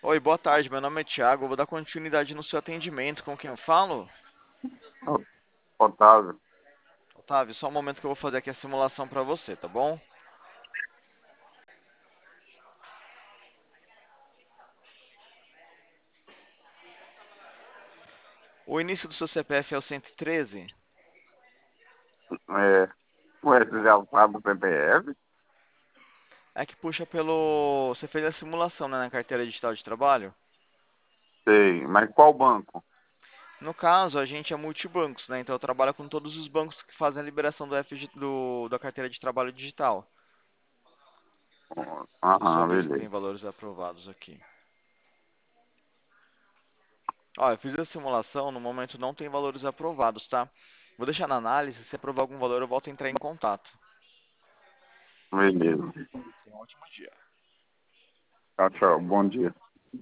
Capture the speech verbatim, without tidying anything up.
Oi, boa tarde. Meu nome é Thiago. Eu vou dar continuidade no seu atendimento. Com quem eu falo? Ô, Otávio, Otávio, só um momento que eu vou fazer aqui a simulação para você, tá bom? O início do seu C P F é o cento e treze? é, ué, você já sabe do C P F? É que puxa pelo. Você fez a simulação, né, na carteira digital de trabalho? Sei, mas qual banco? No caso, a gente é multibancos, né? Então eu trabalho com todos os bancos que fazem a liberação do F G, do, da carteira de trabalho digital. Deixa eu só Aham, ver se tem beleza. valores aprovados aqui. Ó, eu fiz a simulação, no momento não tem valores aprovados, tá? Vou deixar na análise, se aprovar algum valor eu volto a entrar em contato. Beleza. Tenha um ótimo dia. Tchau, tchau. Bom dia.